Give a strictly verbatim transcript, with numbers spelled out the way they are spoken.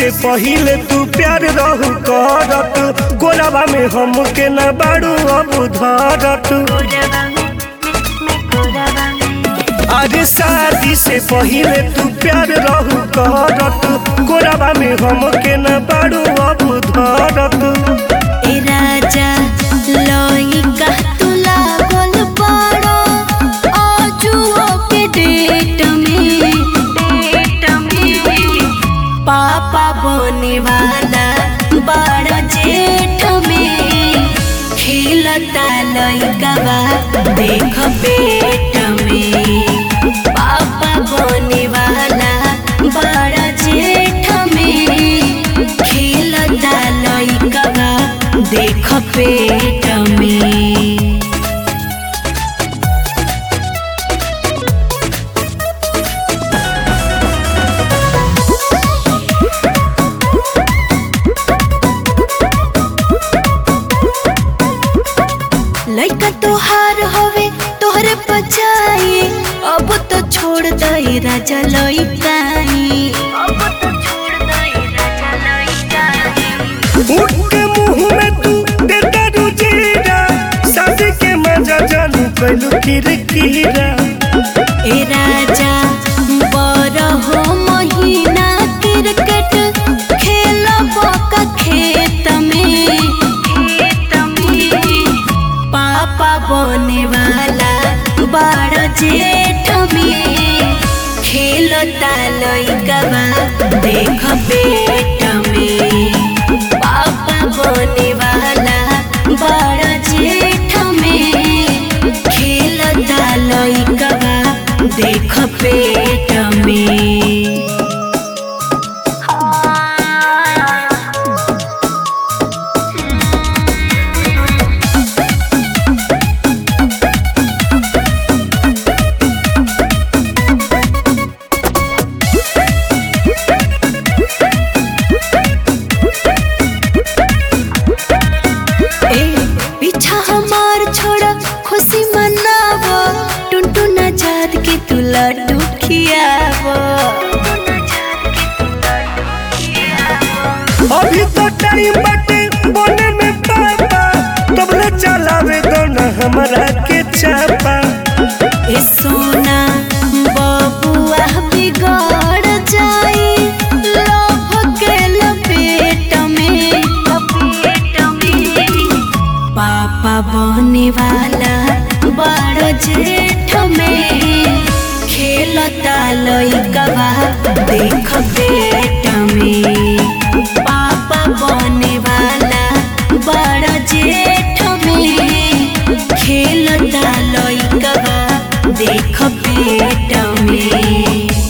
से पहिले तू प्यार रहू करत, गोरवा में हमके न बाड़ू अब धरत। अरे शादी से पहिले तू प्यार रहू करत, गोरवा में हमके न बाड़ू अब धरत। ए राजा लइका तू लागल बड़ो आजुओ के डेट में, डेट में पापा बने वाला बड़ा जेठ में, खिलता लइका बा देख पेट में। पापा बने वाला बड़ा जेठ में, खिलता लइका बा देख पेट में। लइका तोहार होवे तोहरे बचाई, अब तो छोड़ दई राजा लइकाई, अब तो छोड़ दई राजा लइकाई। उठ के मुंह में तू देता रुजीरा, शादी के मजा जानू कैलू किरकिरा। ए राजा बरहो महीना क्रिकेट खेलब का खेत में, खेत में पापा बने वाला बड़ा जेठ में, खेलता लइका बा देख पेट में। पापा बने वाला बड़ा जेठ में, खेलता लइका बा देख पेट में। पीछा हमार छोड़ा खुशी मनावो, टुनटुन आजाद के तू लड्डू खियावो। अभी तो टाइम बाटे बने में पापा, तबले चलावे दो न हमरा के चापा। ए सोना बबुआ बिगड़ जाई लोभ के लपेट में, लपेट में पापा बने वाला बड़ जेठ में, खेलता लइका बा देख पेट में। पापा बने वाला बड़ जेठ में, खेलता लइका बा देख पेट में।